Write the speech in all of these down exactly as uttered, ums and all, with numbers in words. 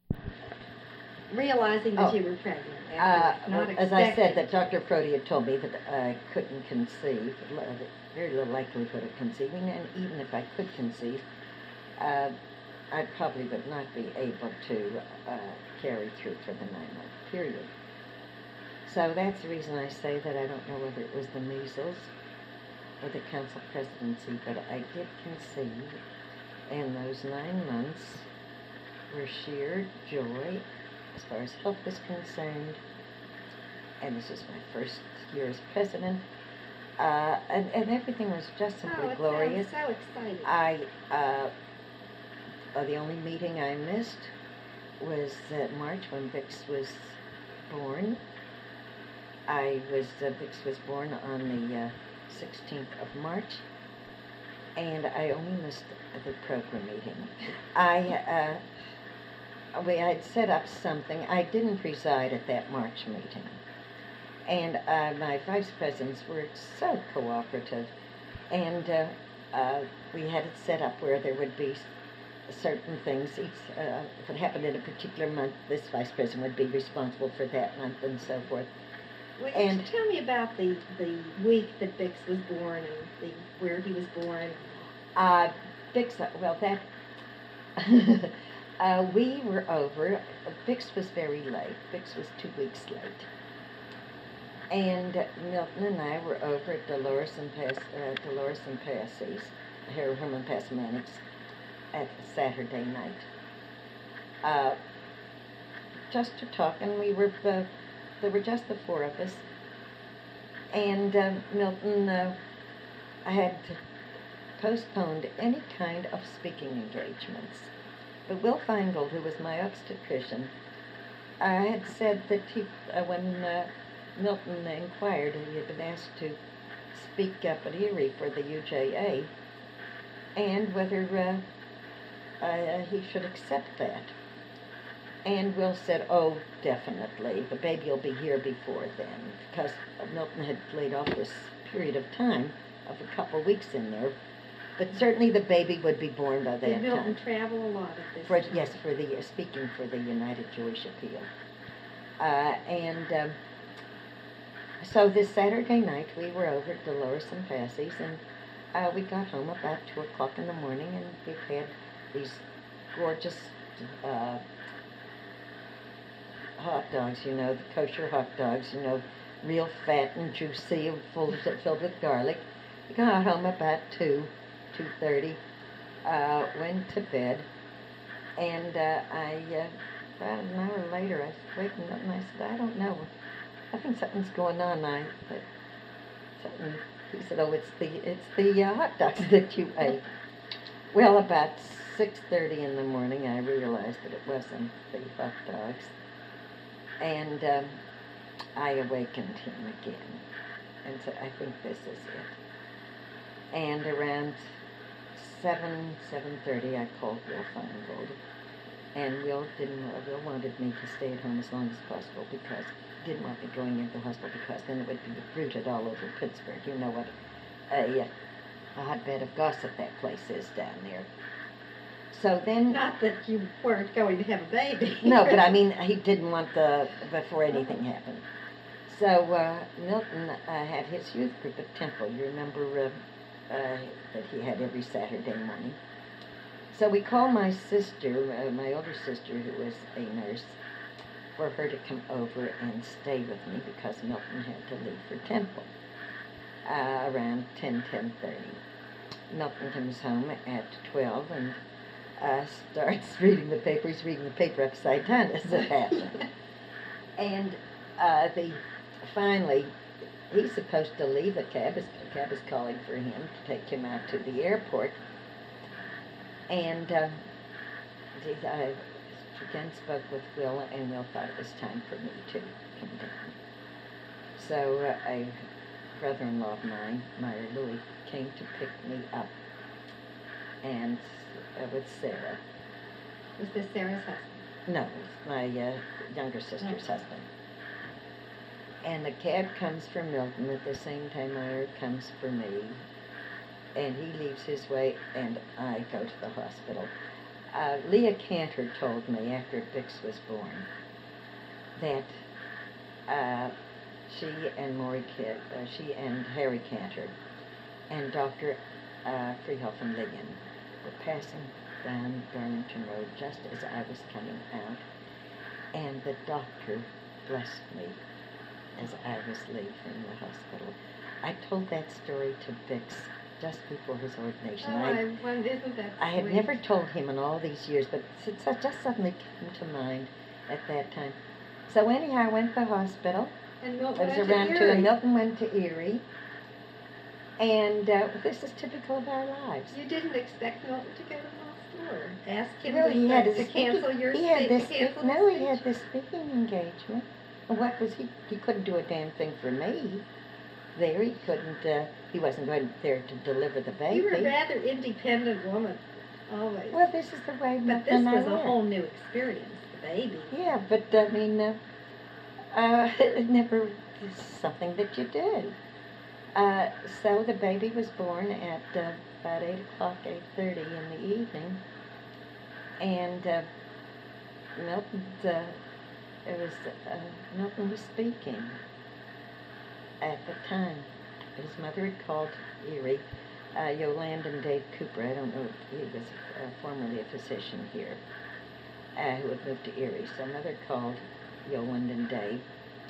realizing that Oh. you were pregnant. Uh, After well, not as I said, expecting. that Doctor Prodi had told me that I couldn't conceive, li- very little likelihood of conceiving, and even if I could conceive, uh, I probably would not be able to uh, carry through for the nine-month period. So that's the reason I say that I don't know whether it was the measles or the council presidency, but I did conceive, and those nine months were sheer joy as far as health is concerned, and this was my first year as president, uh, and, and everything was just simply oh, it glorious. sounds so exciting. I, uh, uh, the only meeting I missed was uh, March when Vix was born. I was, uh, Vix was born on the uh, sixteenth of March, and I only missed the program meeting. I, uh, we had set up something. I didn't preside at that March meeting. And uh, my vice presidents were so cooperative. And uh, uh, we had it set up where there would be certain things. Each, uh, if it happened in a particular month, this vice president would be responsible for that month and so forth. Well, and tell me about the, the week that Bix was born and the where he was born. Uh, Bix, well, that... uh, we were over. Bix was very late. Bix was two weeks late. And Milton and I were over at Dolores and Pass, uh, Dolores and Passie's, Her Herman Passmanic's, at Saturday night, uh, just to talk. And we were, uh, there were just the four of us. And uh, Milton uh, had postponed any kind of speaking engagements. But Will Feingold, who was my obstetrician, uh, had said that he, uh, when uh, Milton inquired, he had been asked to speak up at Erie for the U J A, and whether uh, uh, he should accept that. And Will said, oh, definitely, the baby will be here before then, because Milton had laid off this period of time of a couple weeks in there, but certainly the baby would be born by that Did Milton time. travel a lot at this For, time? yes, for the, uh, speaking for the United Jewish Appeal. Uh, and... Um, So this Saturday night, we were over at Dolores and Passie's, and uh, we got home about two o'clock in the morning, and we've had these gorgeous uh, hot dogs, you know, the kosher hot dogs, you know, real fat and juicy, full, filled with garlic. We got home about two, two thirty, uh, went to bed, and uh, I, uh, about an hour later, I was waking up, and I said, I don't know. I think something's going on. I said, something. He said, "Oh, it's the it's the uh, hot dogs that you ate." Well, about six thirty in the morning, I realized that it wasn't the hot dogs, and um, I awakened him again, and said, "I think this is it." And around seven seven thirty, I called Will Feingold, and Will didn't. Will wanted me to stay at home as long as possible because. Didn't want me going into the hospital because then it would be rooted all over Pittsburgh. You know what a, a hotbed of gossip that place is down there. So then... Not that you weren't going to have a baby. No, but I mean, he didn't want the... before anything happened. So uh, Milton uh, had his youth group at Temple. You remember uh, uh, that he had every Saturday morning. So we called my sister, uh, my older sister, who was a nurse, for her to come over and stay with me because Milton had to leave for Temple uh, around ten, ten thirty. Milton comes home at twelve and uh, starts reading the paper. He's reading the paper upside down as it happened. And uh, the finally, he's supposed to leave the cab. The cab is calling for him to take him out to the airport. And uh, I again spoke with Will, and Will thought it was time for me to come down. So uh, a brother-in-law of mine, Meyer Louis, came to pick me up, and uh, with Sarah. Was this Sarah's husband? No, it was my uh, younger sister's okay. husband. And the cab comes for Milton at the same time Meyer comes for me, and he leaves his way, and I go to the hospital. uh, Leah Cantor told me after Bix was born that uh, she and Maury Kid, uh, she and Harry Cantor and Doctor Uh, Freehoff and Ligon were passing down Darlington Road just as I was coming out, and the doctor blessed me as I was leaving the hospital. I told that story to Bix just before his ordination. Oh, I, I wonder, isn't that I had sweet? never told him in all these years, but it just suddenly came to mind at that time. So anyhow, I went to the hospital. And I Milton was went to around two, Erie. and Milton went to Erie. And uh, this is typical of our lives. You didn't expect Milton to go to the hospital or ask him Well, to, he had to his cancel speaking- your he had speech- this to cancel No, his he had speech? this speaking engagement. And what was he? He couldn't do a damn thing for me. There, he couldn't. Uh, he wasn't going there to deliver the baby. You were a rather independent woman, always. Well, this is the way. but Milton this and I was a were. whole new experience, the baby. Yeah, but I mean, uh, uh, it never was something that you did. Uh, so the baby was born at uh, about eight o'clock, eight thirty in the evening, and uh, Milton, uh, it was uh, Milton was speaking at the time. His mother had called Erie. Uh, Yolanda and Dave Cooper. I don't know if he was uh, formerly a physician here, uh, who had moved to Erie. So mother called Yolanda and Dave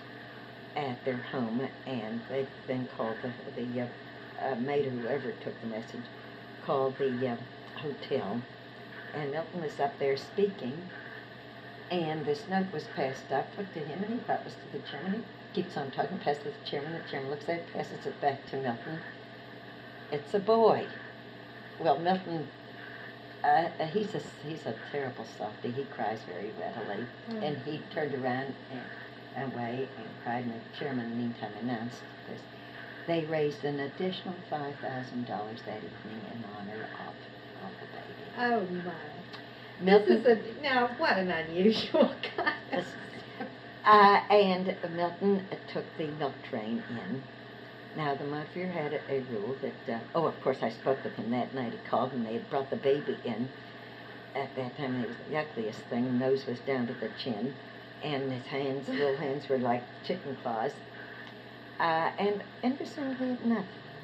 at their home, and they then called the, the uh, uh, maid or whoever took the message, called the uh, hotel, and Milton was up there speaking, and this note was passed up to him, and he thought it was to the chairman. He keeps on talking, passes it to the chairman, the chairman looks at it, passes it back to Milton. It's a boy. Well, Milton, uh, uh, he's a he's a terrible softy. He cries very readily, Mm. and he turned around and away and cried, and the chairman meantime announced this. They raised an additional five thousand dollars that evening in honor of, of the baby. Oh my! Milton, This is a now what an unusual kind of. uh, and Milton took the milk train in. Now the Montefiore had a, a rule that, uh, oh, of course I spoke with him that night. He called and they had brought the baby in. At that time it was the yuckliest thing. Nose was down to the chin, and his hands, little hands, were like chicken claws. Uh, and interestingly enough,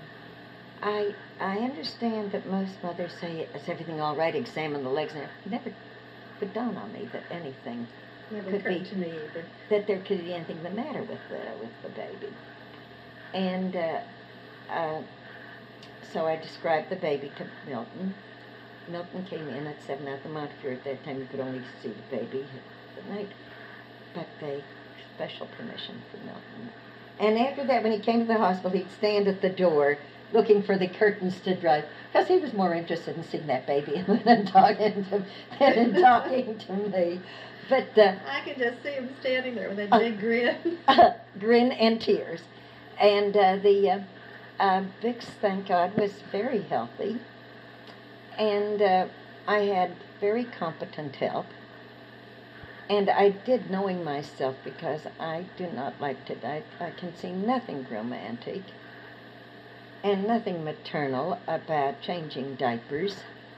I I understand that most mothers say, is everything all right, examine the legs, and it never would dawn on me that anything, Never could occurred be- to me either. that there could be anything the matter with the, with the baby. And uh, uh, so I described the baby to Milton. Milton came in at seven at the Montefiore. At that time, you could only see the baby at night, but they special permission for Milton. And after that, when he came to the hospital, he'd stand at the door looking for the curtains to drive, because he was more interested in seeing that baby than in talking to, than in talking to me. But uh, I can just see him standing there with that Uh, big grin. grin and tears. And uh, the uh, uh, Bix, thank God, was very healthy. And uh, I had very competent help. And I did, knowing myself, because I do not like to, I, I can see nothing romantic and nothing maternal about changing diapers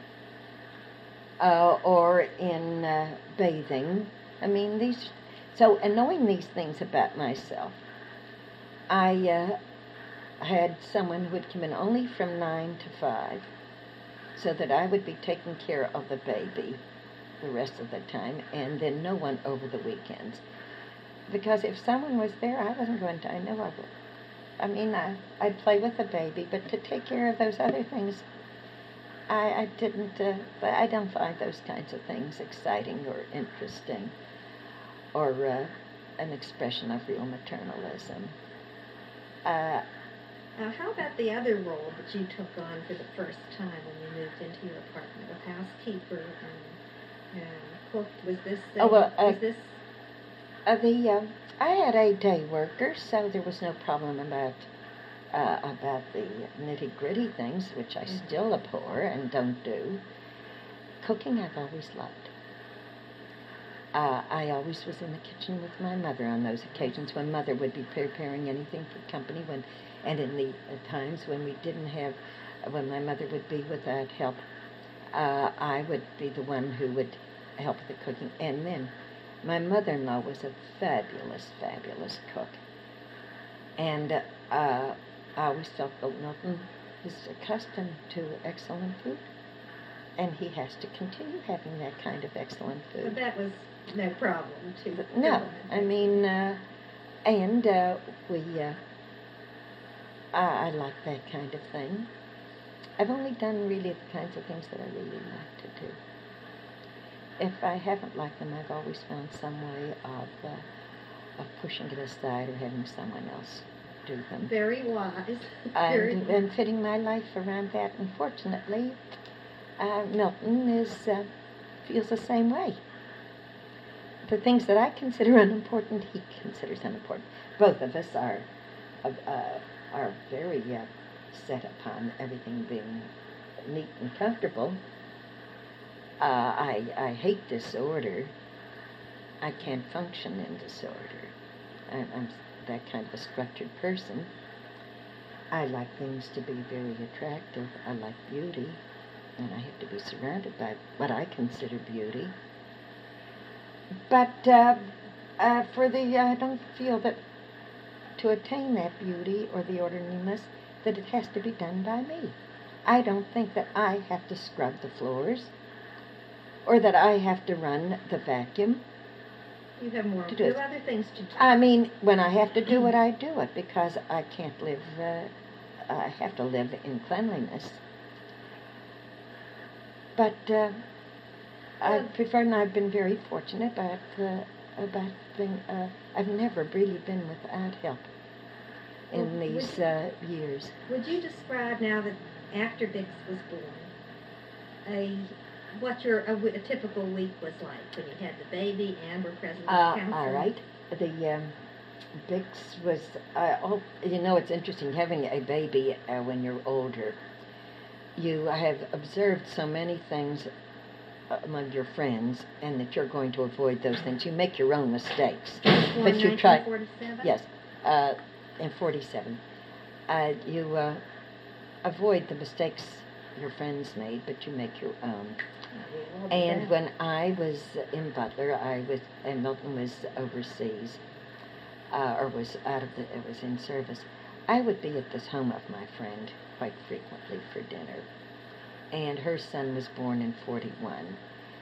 uh, or in uh, bathing. I mean, these, so, and knowing these things about myself, I uh, had someone who would come in only from nine to five, so that I would be taking care of the baby the rest of the time, and then no one over the weekends. Because if someone was there, I wasn't going to, I know I would. I mean, I, I'd play with the baby, but to take care of those other things, I, I didn't, uh, I don't find those kinds of things exciting or interesting, or uh, an expression of real maternalism. Uh, Now, how about the other role that you took on for the first time when you moved into your apartment, of housekeeper and, and cook? Was this? Uh, Oh, well, uh, was this? Uh, the uh, I had a day worker, so there was no problem about uh, about the nitty gritty things, which I Mhm. still abhor and don't do. Cooking, I've always loved. Uh, I always was in the kitchen with my mother on those occasions when Mother would be preparing anything for company, when, and in the uh, times when we didn't have, when my mother would be without help. uh, I would be the one who would help with the cooking. And then my mother-in-law was a fabulous, fabulous cook. And uh, I always felt that Milton is accustomed to excellent food, and he has to continue having that kind of excellent food. But that was no problem to No, I mean, uh, and uh, we, uh, I, I like that kind of thing. I've only done really the kinds of things that I really like to do. If I haven't liked them, I've always found some way of uh, of pushing it aside or having someone else do them. Very wise. Very and, and fitting my life around that. And fortunately, uh, Milton is uh, feels the same way. The things that I consider unimportant, he considers unimportant. Both of us are uh, uh, are very uh, set upon everything being neat and comfortable. Uh, I I hate disorder. I can't function in disorder. I'm, I'm that kind of a structured person. I like things to be very attractive. I like beauty, and I have to be surrounded by what I consider beauty. But uh, uh, for the, I don't feel that to attain that beauty or the orderliness, that it has to be done by me. I don't think that I have to scrub the floors, or that I have to run the vacuum. You have more to to do do it. other things to do. I mean, when I have to do it, I do it, because I can't live, uh, I have to live in cleanliness. But uh, I prefer, and I've been very fortunate about, uh, about being, uh, I've never really been without help in Well, these would- uh, years. Would you describe now that after Bix was born, a what your a, w- a typical week was like when you had the baby and were present at Uh, counseling? all right. The um, Bix was, uh, oh, you know, it's interesting having a baby uh, when you're older. You have observed so many things among your friends, and that you're going to avoid those things. You make your own mistakes, Born but you try. nineteen forty-seven? Yes, uh, in forty-seven, uh, you uh, avoid the mistakes your friends made, but you make your own. And when I was in Butler, I was, and Milton was overseas, uh, or was out of the, it was in service, I would be at this home of my friend quite frequently for dinner. And her son was born in forty-one.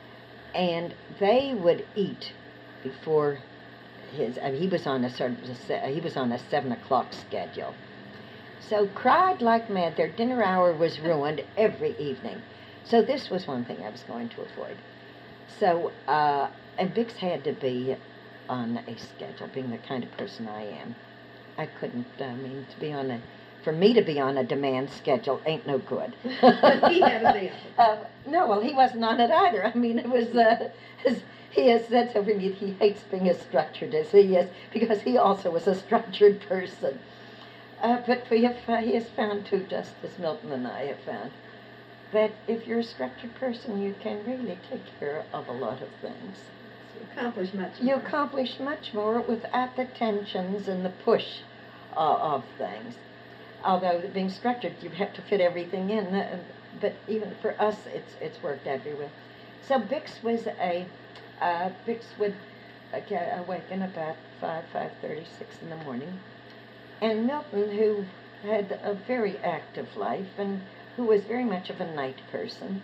And they would eat before his, I mean, he was on a sort of, he was on a seven o'clock schedule. So cried like mad. Their dinner hour was ruined every evening. So this was one thing I was going to avoid. So, uh, and Bix had to be on a schedule, being the kind of person I am. I couldn't, I mean, to be on a, for me to be on a demand schedule ain't no good. He had to be on it. Uh, no, well, he wasn't on it either. I mean, it was, uh, his, he has said so for me, he hates being as structured as he is, because he also was a structured person. Uh, but we have, uh, he has found too, just as Milton and I have found, that if you're a structured person, you can really take care of a lot of things. You accomplish much You more. accomplish much more without the tensions and the push uh, of things. Although being structured, you have to fit everything in. Uh, but even for us, it's it's worked out very well. So Bix was a, uh, Bix would uh, get awaken about five, five thirty, six in the morning. And Milton, who had a very active life and who was very much of a night person,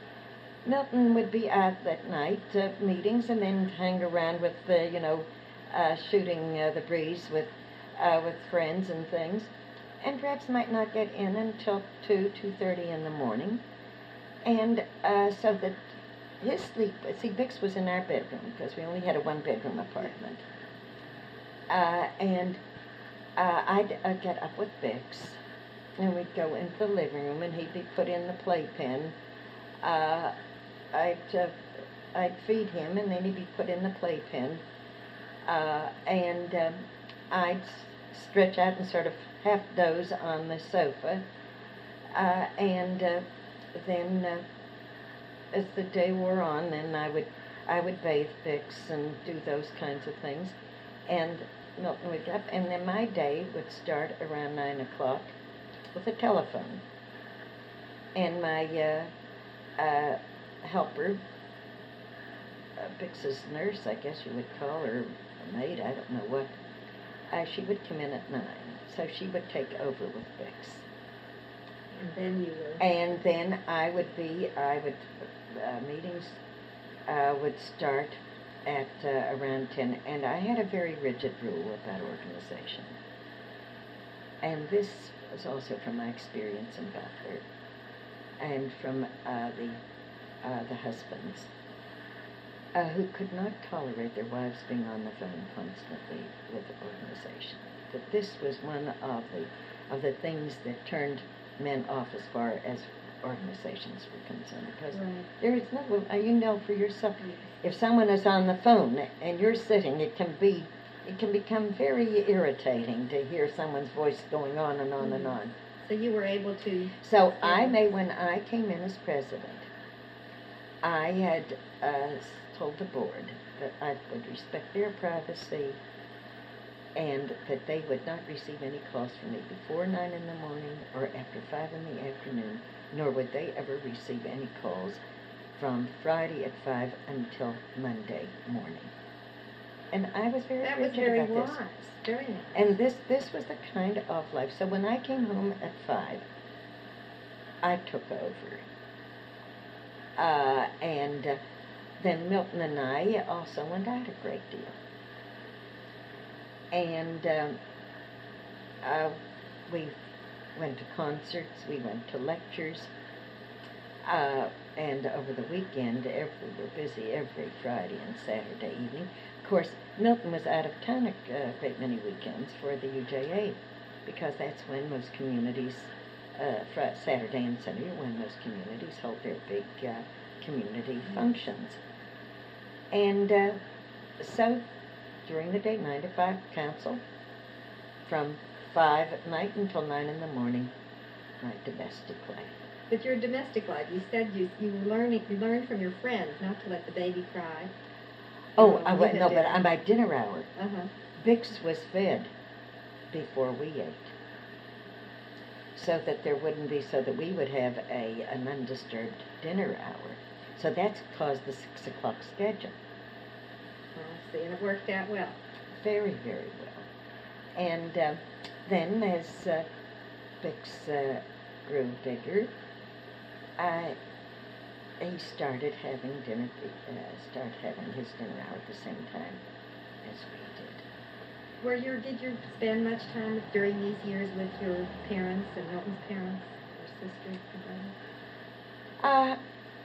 Milton would be out that night uh, meetings and then hang around with, uh, you know, uh, shooting uh, the breeze with uh, with friends and things, and perhaps might not get in until two, two thirty in the morning, and uh, so that his sleep. See, Bix was in our bedroom because we only had a one-bedroom apartment, uh, and uh, I'd uh, get up with Bix, and we'd go into the living room, and he'd be put in the playpen. Uh, I'd, uh, I'd feed him, and then he'd be put in the playpen, uh, and um, I'd stretch out and sort of half doze on the sofa, uh, and uh, then uh, as the day wore on, then I would I would bathe Bix and do those kinds of things, and Milton would get up, and then my day would start around nine o'clock with a telephone, and my uh, uh, helper, uh, Bix's nurse, I guess you would call her, a maid, I don't know what. Uh, she would come in at nine, so she would take over with Bix. And then you were... And then I would be, I would, uh, meetings uh, would start at uh, around ten, and I had a very rigid rule about organization. And this was also from my experience in Butler, and from uh, the uh, the husbands, uh, who could not tolerate their wives being on the phone constantly with the organization. That this was one of the of the things that turned men off as far as organizations were concerned, because Right. there is no, uh, you know for yourself, Yes. if someone is on the phone and you're sitting, it can be, it can become very irritating to hear someone's voice going on and on and Mhm. on. So you were able to... So I Yeah. may, when I came in as president, I had uh, told the board that I would respect their privacy and that they would not receive any calls from me before nine in the morning or after five in the afternoon, nor would they ever receive any calls from Friday at five until Monday morning. And I was very That was rigid very about wise. this. Very nice. And this, this was the kind of life. So when I came home at five, I took over. Uh, and uh, then Milton and I also went out a great deal. And um, uh, we went to concerts, we went to lectures, uh, and over the weekend, every, we were busy every Friday and Saturday evening. Of course, Milton was out of town a uh, great many weekends for the U J A, because that's when most communities, uh, Friday, Saturday and Sunday, are when most communities hold their big uh, community functions. And uh, so, during the day, nine to five council, from five at night until nine in the morning, my domestic life. But your domestic life, you said you you were learning, you learned from your friends not to let the baby cry. Oh, Um, I you went, had no, but dinner. on my dinner hour, Uh-huh. Bix was fed before we ate, so that there wouldn't be, so that we would have a an undisturbed dinner hour. So that's caused the six o'clock schedule. Well, I see, and it worked out well. Very, very well. And uh, then as uh, Bix uh, grew bigger, I, he started having dinner, uh, started having his dinner hour at the same time as we did. Were your, did you spend much time during these years with your parents and Milton's parents, or sisters and brothers? Uh,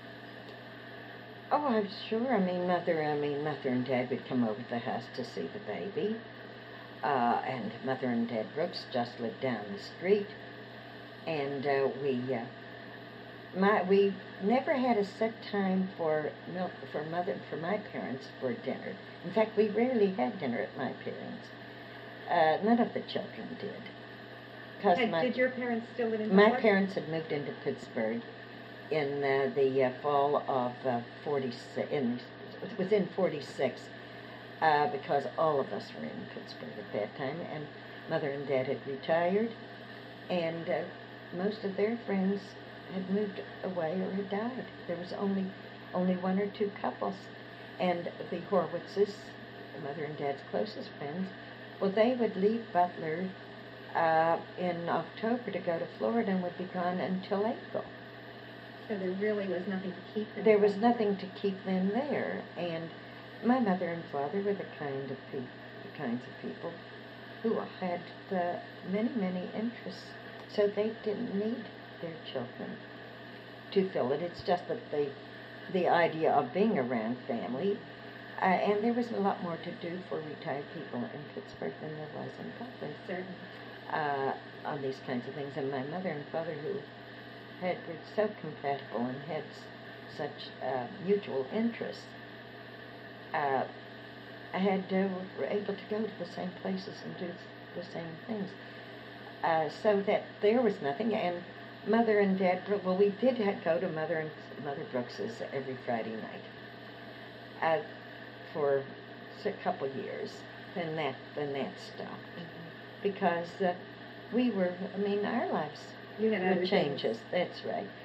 oh, I'm sure. I mean, mother, I mean, mother and dad would come over to the house to see the baby. Uh, and mother and dad Brooks just lived down the street. And uh, we, uh, my, we never had a set time for milk, for mother, for my parents for dinner. In fact, we rarely had dinner at my parents'. Uh, none of the children did. 'Cause Had, my, did your parents still live in my Butler? parents had moved into Pittsburgh in uh, the uh, fall of uh, forty-six. In, it was in forty-six uh, because all of us were in Pittsburgh at that time, and mother and dad had retired, and uh, most of their friends had moved away or had died. There was only only one or two couples, and the Horwitzes, mother and dad's closest friends, well, they would leave Butler uh, in October to go to Florida and would be gone until April. So there really was nothing to keep them. There was from. nothing to keep them there, and my mother and father were the kind of pe- the kinds of people who had the many, many interests, so they didn't need their children to fill it. It's just that they, the idea of being around family, uh, and there was a lot more to do for retired people in Pittsburgh than there was in Butler. Certainly. Uh, on these kinds of things, and my mother and father, who had were so compatible and had s- such uh, mutual interests, uh, had uh, were able to go to the same places and do s- the same things, uh, so that there was nothing. And mother and dad, Bro- well, we did ha- go to mother and s- mother Brooks's every Friday night uh, for s- a couple years. Then that then that stopped. Because uh, we were, I mean, our lives You had were other changes, that's right.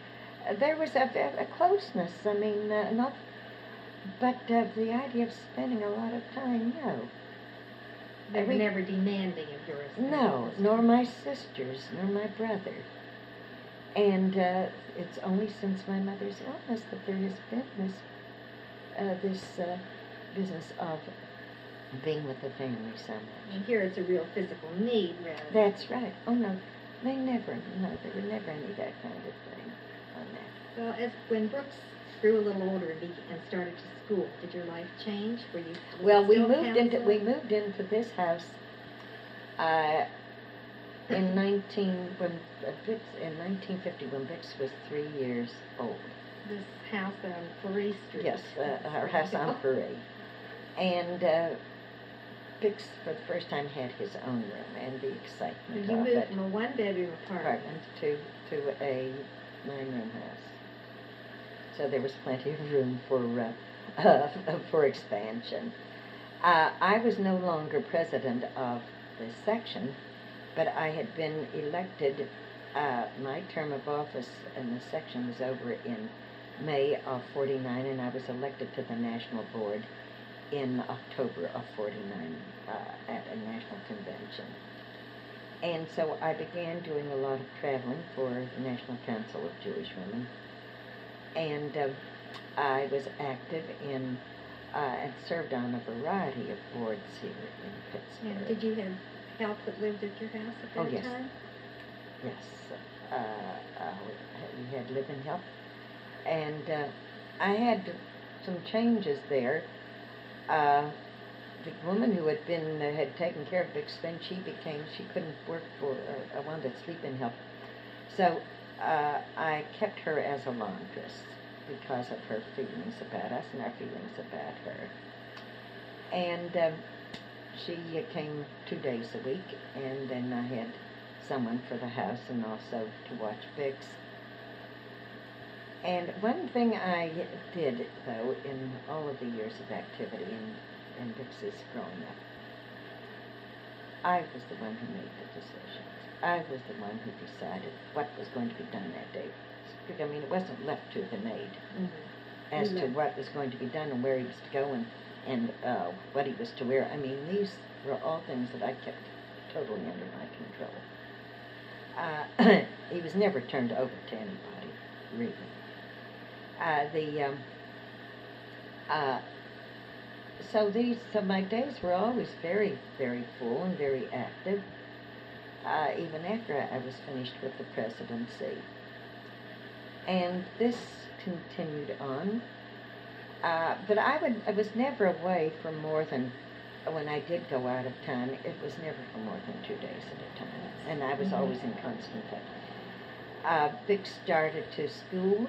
uh, there was a, a, a closeness. I mean, uh, not, but uh, the idea of spending a lot of time, no. They were Every- never demanding of yours. No, nor my sisters, nor my brother. And uh, it's only since my mother's illness that there has been this, uh, this uh, business of being with the family so much. And here it's a real physical need, rather. That's right. Oh no, they never, no, there were never any that kind of thing on that. Well, as when Brooks grew a little older and, be, and started to school, did your life change? Were you? was Well, it we still moved into counsel? we moved into this house uh, in nineteen when uh, Bix, in nineteen fifty when Bix was three years old. This house on Fleury Street. Yes, uh, our house on Parade. And uh, Bix, for the first time, had his own room, and the excitement You of moved it. from a one-bedroom apartment. apartment to, to a nine-room house. So there was plenty of room for, uh, uh, for expansion. Uh, I was no longer president of the section, but I had been elected. Uh, my term of office in the section was over in May of forty-nine, and I was elected to the national board in October of forty-nine uh, at a national convention. And so I began doing a lot of traveling for the National Council of Jewish Women. And uh, I was active in uh, and served on a variety of boards here in Pittsburgh. And did you have help that lived at your house at that Oh, yes. time? Yes. Uh, uh, we had live-in help. And uh, I had some changes there. Uh, the woman who had been uh, had taken care of Bix, then she became she couldn't work for uh, wanted sleep-in help, so uh, I kept her as a laundress because of her feelings about us and our feelings about her. And um, she uh, came two days a week, and then I had someone for the house and also to watch Bix. And one thing I did, though, in all of the years of activity in, in Bix's growing up, I was the one who made the decisions. I was the one who decided what was going to be done that day. I mean, it wasn't left to the maid Mm-hmm. as to Mhm. what was going to be done and where he was to go and, and uh, what he was to wear. I mean, these were all things that I kept totally under my control. Uh, he was never turned over to anybody, really. Uh, the um, uh, so these so my days were always very very full and very active, uh, even after I was finished with the presidency. And this continued on, uh, but I would I was never away for more than when I did go out of town. It was never for more than two days at a time, and I was Mhm. always in constant touch. Uh, Bix started to school.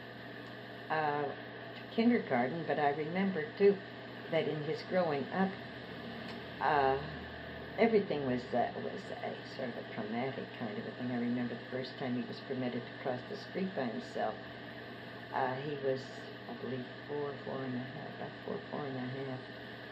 Uh, to kindergarten, but I remember too that in his growing up, uh, everything was uh, was a sort of a traumatic kind of a thing. I remember the first time he was permitted to cross the street by himself. Uh, he was, I believe, four, four and a half, about four, four and a half.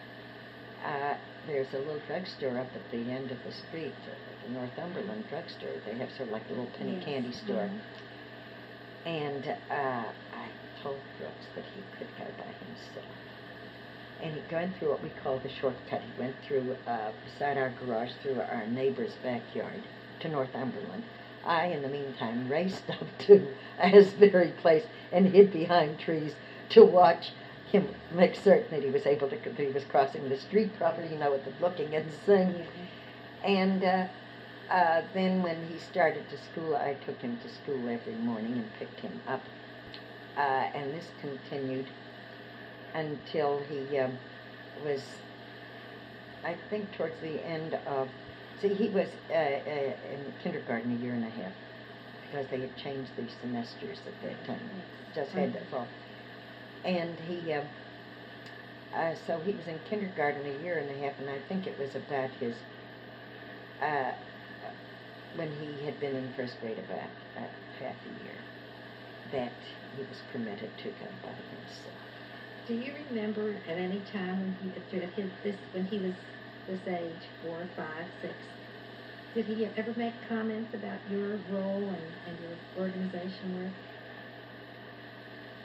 Uh, there's a little drugstore up at the end of the street, uh, the Northumberland drugstore. They have sort of like a little penny Yes. candy store. Mhm. And uh, I told Brooks that he could go by himself. And he went through what we call the shortcut. He went through, uh, beside our garage, through our neighbor's backyard to Northumberland. I, in the meantime, raced up to Asbury Place and hid behind trees to watch him make certain that he was able to, that he was crossing the street properly, you know, with the looking and seeing. Yeah. And uh, uh, then when he started to school, I took him to school every morning and picked him up. Uh, and this continued until he um, was, I think, towards the end of, see, he was uh, uh, in kindergarten a year and a half because they had changed the semesters at that time. Just had that fall. And he, uh, uh, so he was in kindergarten a year and a half, and I think it was about his, uh, when he had been in first grade about uh, half a year, that he was permitted to go by himself. Do you remember at any time when he, at his, this, when he was this age, four, five, six, did he ever make comments about your role and, and your organization work?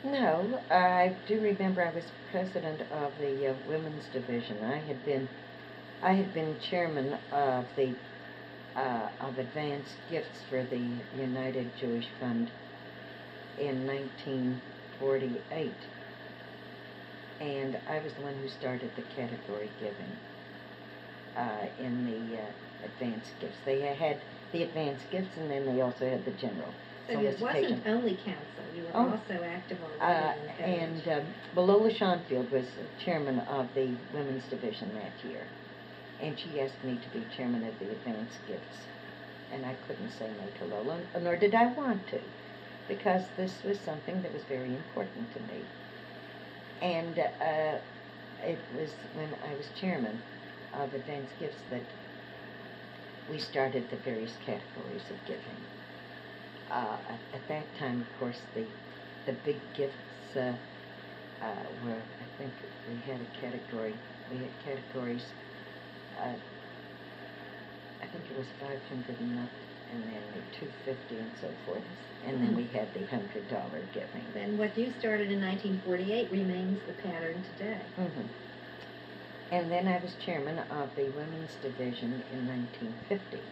No, I do remember I was president of the uh, women's division. I had been, I had been chairman of the uh, of advanced gifts for the United Jewish Fund in nineteen forty-eight, and I was the one who started the category giving uh, in the uh, advanced gifts. They had the advanced gifts, and then they also had the general. So it wasn't only council, you were Oh. also active on the Uh, women's page. and um, Belola Schonfield was chairman of the women's division that year, and she asked me to be chairman of the advanced gifts, and I couldn't say no to Lola, nor did I want to, because this was something that was very important to me. And uh, it was when I was chairman of advanced gifts that we started the various categories of giving. Uh, at, at that time, of course, the the big gifts uh, uh, were, I think we had a category, we had categories, uh, I think it was five hundred and up, and then the two fifty and so forth, and then we had the one hundred dollar giving. Then what you started in nineteen forty-eight remains the pattern today. Mm-hmm. And then I was chairman of the women's division in nineteen fifty.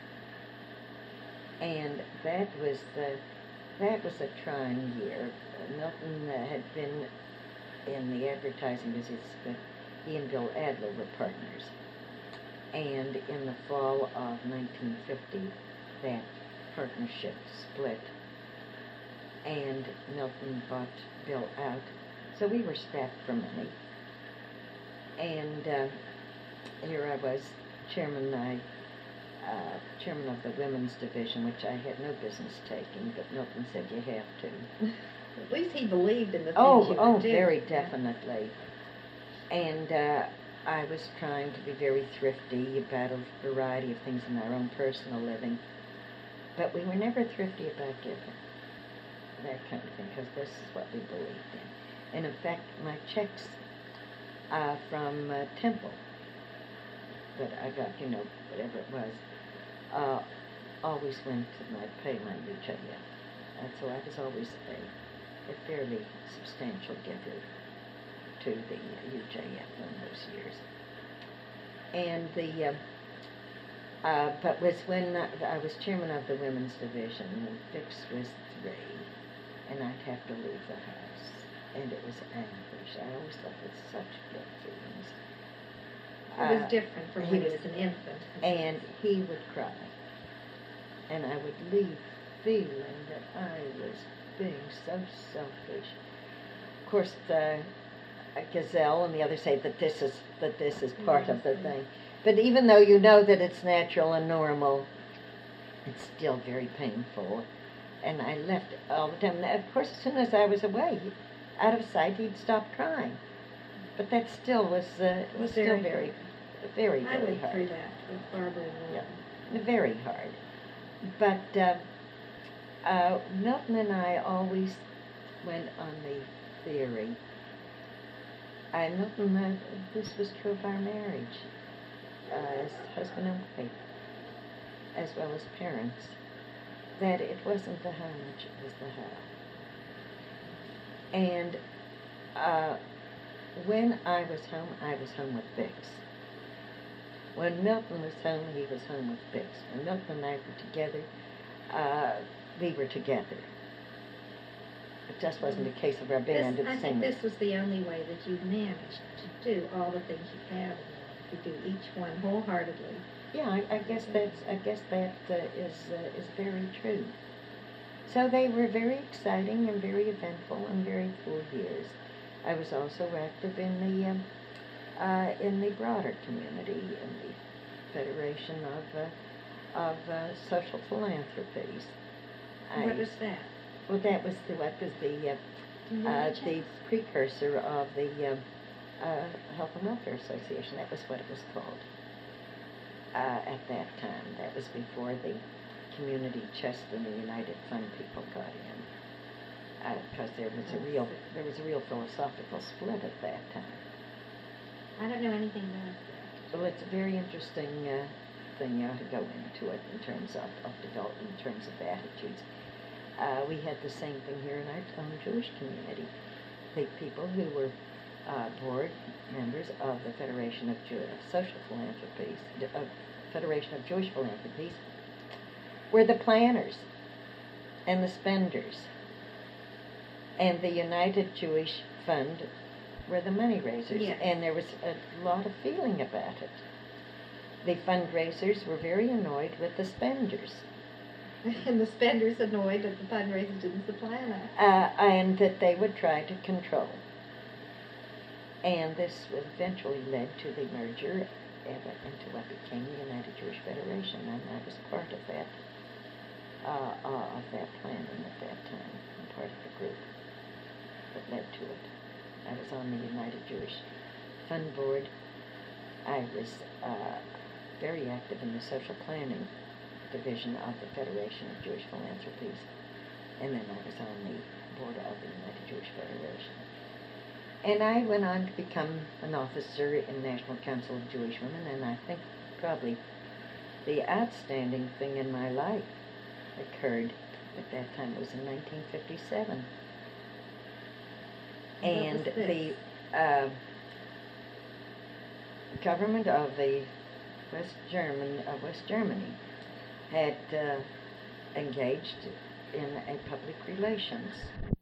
And that was the, that was a trying year. Uh, Milton uh, had been in the advertising business, but he and Bill Adler were partners. And in the fall of nineteen fifty, that partnership split, and Milton bought Bill out. So we were strapped for money. And uh, here I was, chairman, I, uh, chairman of the women's division, which I had no business taking, but Milton said you have to. At least he believed in the things Oh, you oh, were doing. very definitely. And uh, I was trying to be very thrifty about a variety of things in our own personal living, but we were never thrifty about giving, that kind of thing, because this is what we believed in. And in fact, my checks uh, from uh, Temple that I got, you know, whatever it was, uh, always went to my pay my U J F. And so I was always a, a fairly substantial giver to the uh, U J F in those years. And the, uh, uh, but was when uh, I was chairman of the women's division, and Fix was three, and I'd have to leave the house. And it was anguish. I always thought with such good feelings. It was Uh, different from he when he was- was an infant. And he would cry. And I would leave feeling that I was being so selfish. Of course, the uh, Gazelle and the others say that this is that this is part of the Yes. thing. But even though you know that it's natural and normal, it's still very painful. And I left all the time. Now, of course, as soon as I was away, out of sight, he'd stop crying. But that still was uh, was Was still very very, very, I very went hard. through that with Barbara and Yeah. Walton. Very hard. But uh, uh, Milton and I always went on the theory, and Milton, uh, this was true of our marriage, uh, as husband and wife, as well as parents, that it wasn't the how much, it was the how. And uh, when I was home, I was home with Bix. When Milton was home, he was home with Bix. When Milton and I were together, uh, we were together. It just wasn't a case of our being This, under the I same think roof. this was the only way that you managed to do all the things you have in life. You do each one wholeheartedly. Yeah, I, I guess that's I guess that uh, is uh, is very true. So they were very exciting and very eventful and very full years. I was also active in the um, uh, in the broader community, in the Federation of uh, of uh, Social Philanthropies. What I- was that? Well, that was the what was the uh, Do you uh, know, the Jack? precursor of the um, uh, Health and Welfare Association. That was what it was called uh, at that time. That was before the community chest and the United Fund people got in, because there was a real there was a real philosophical split at that time. I don't know anything about that. Well, it's a very interesting uh, thing. You ought to go into it in terms of, of development, in terms of attitudes. uh, we had the same thing here in our own Jewish community. The people who were uh, board members of the Federation of Jew- Social Philanthropies, of Federation of Jewish Philanthropies, were the planners and the spenders, and the United Jewish Fund were the money raisers, Yes. and there was a lot of feeling about it. The fundraisers were very annoyed with the spenders, And the spenders annoyed that the fundraisers didn't supply enough. uh, and that they would try to control. And this eventually led to the merger of- into what became the United Jewish Federation, and I was part of that, uh, uh, of that planning at that time, and part of the group that led to it. I was on the United Jewish Fund Board. I was uh, very active in the social planning division of the Federation of Jewish Philanthropies, and then I was on the board of the United Jewish Federation. And I went on to become an officer in National Council of Jewish Women, and I think probably the outstanding thing in my life occurred at that time. It was in nineteen fifty-seven. What was And this? the uh, government of the West German of West Germany had uh, engaged in a public relations